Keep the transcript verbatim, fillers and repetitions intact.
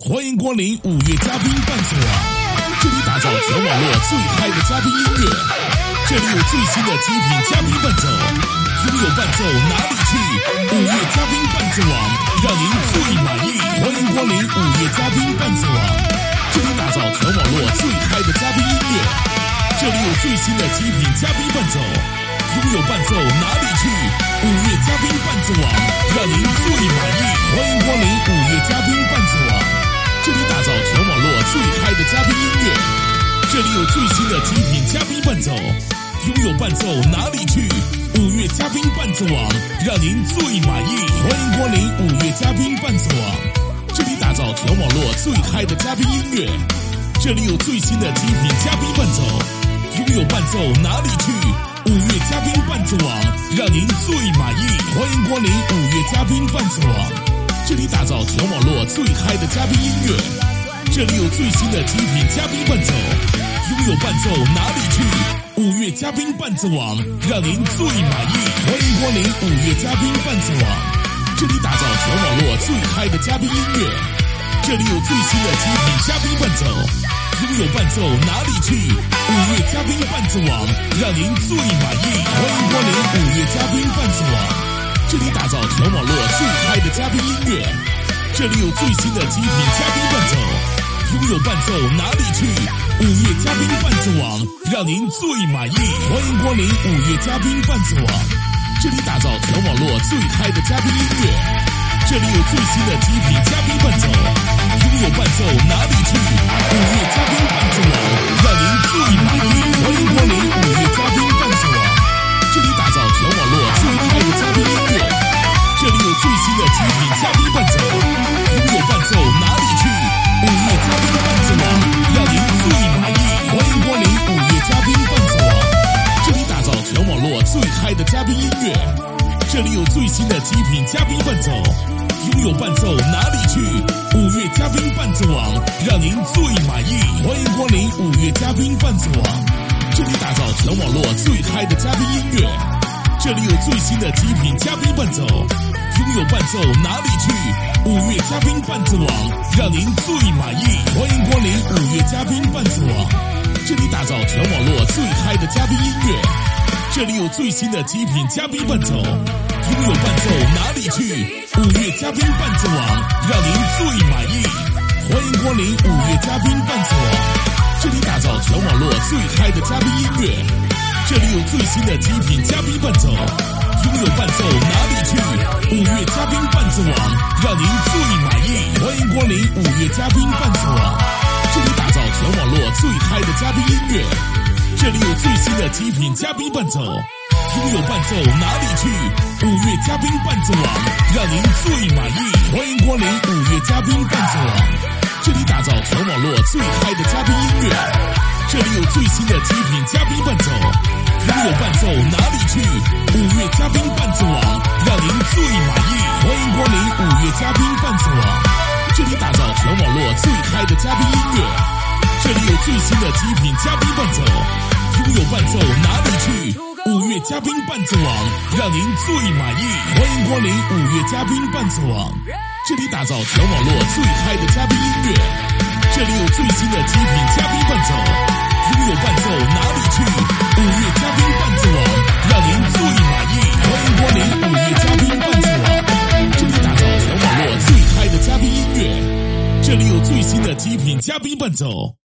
欢迎光临五月嘉宾伴奏网，这里打造全网络最嗨的嘉宾音乐，这里有最新的极品嘉宾伴奏，拥有伴奏哪里去？五月嘉宾伴奏网，让您最满意。欢迎光临五月嘉宾伴奏网，这里打造全网络最嗨的嘉宾音乐，这里有最新的极品嘉宾伴奏，拥有伴奏哪里去？五月嘉宾伴奏网，让您最满意。欢迎光临五月嘉宾伴奏网，这里打造全网络最嗨的嘉宾音乐，这里有最新的极品嘉宾伴奏，拥有伴奏哪里去？五月嘉宾伴奏网，让您最满意。欢迎光临五月嘉宾伴奏网，这里打造全网络最嗨的嘉宾音乐，这里有最新的极品嘉宾伴奏，拥有伴奏哪里去？五月嘉宾伴奏网，让您最满意。欢迎光临五月嘉宾伴奏网，这里打造全网络最嗨的嘉宾音乐，这里有最新的极品嘉宾伴奏，拥有伴奏哪里去？五月嘉宾伴奏网，让您最满意。欢迎光临五月嘉宾伴奏网，这里打造全网络最嗨的嘉宾音乐，这里有最新的极品嘉宾伴奏，拥有伴奏哪里去？五月嘉宾伴奏网，让您最满意。欢迎光临五月嘉宾伴奏网，这里打造全网络最嗨的嘉宾音乐，这里有最新的极品嘉宾伴奏，拥有伴奏哪里去？五月嘉宾伴奏网，让您最满意。欢迎光临五月嘉宾伴奏网，这里打造全网络最嗨的嘉宾音乐，这里有最新的极品嘉宾伴奏，拥有伴奏哪里去？五月嘉宾伴奏网，让您最满意。欢迎光临五月嘉宾伴奏网，这里打造全网络最嗨的嘉宾音乐，这里有最新的极品嘉宾伴奏，拥有伴奏哪里去？五月嘉宾伴奏网，让您最满意。欢迎光临五月嘉宾伴奏网，这里打造全网络最嗨的嘉宾音乐，这里有最新的极品嘉宾伴奏，拥有伴奏哪里去？五月嘉宾伴奏网，让您最满意。欢迎光临五月嘉宾伴奏网，这里打造全网络最嗨的嘉宾音乐，这里有最新的极品嘉宾伴奏，拥有伴奏哪里去？五月嘉宾伴奏网，让您最满意。欢迎光临五月嘉宾伴奏网，这里打造全网络最嗨的嘉宾音乐，这里有最新的极品嘉宾伴奏，拥有伴奏哪里去？五月嘉宾伴奏网，让您最满意。欢迎光临五月嘉宾伴奏网，这里打造全网络最嗨的嘉宾音乐，这里有最新的极品嘉宾伴奏，拥有伴奏哪里去？五月嘉宾伴奏网，让您最满意。欢迎光临五月嘉宾伴奏网，这里打造全网络最嗨的嘉宾音乐，这里有最新的极品嘉宾伴奏，拥有伴奏哪里去？五月嘉宾伴奏网，让您最满意。欢迎光临五月嘉宾伴奏网，这里打造全网络最嗨的嘉宾音乐，这里有最新的极品嘉宾伴奏，拥有伴奏哪里去？五月嘉宾伴奏网，让您最满意。欢迎光临五月嘉宾伴奏网，这里打造全网络最嗨的嘉宾音乐，这里有最新的极品嘉宾伴奏，拥有伴奏哪里去？五月嘉宾伴奏网，让您最满意。欢迎光临五月嘉宾伴奏网，这里打造全网络最嗨的嘉宾音乐，这里有最新的极品嘉宾伴奏，拥有伴奏哪里去？五月嘉宾伴奏网，让您最满意。欢迎光临五月嘉宾伴奏网，这里打造全网络最嗨的嘉宾音乐，这里有最新的极品嘉宾伴奏。